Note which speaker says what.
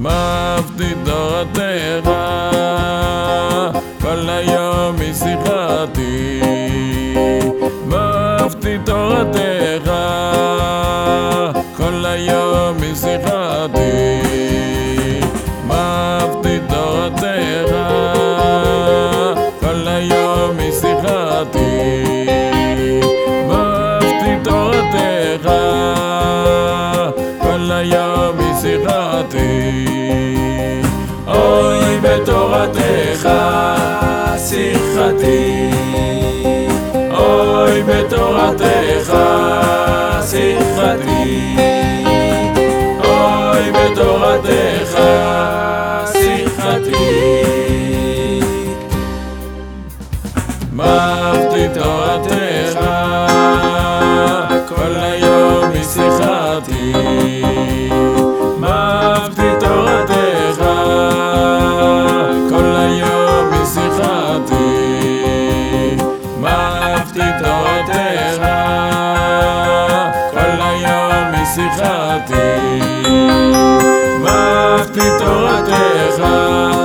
Speaker 1: מבטיא תורתך, כל היום משיחתי. מבטיא תורתך, כל היום משיחתי. מבטיא תורתך, כל היום משיחתי. מבטיא תורתך, כל היום משיחתי. אוי בתורתך שיחתי, אוי בתורתך שיחתי, אוי בתורתך שיחתי. מבטיא תורתך, כל היום משיחתי. מבטיא תורתך, כל היום משיחתי. מבטיא תורתך, כל היום משיחתי. מבטיא תורתך,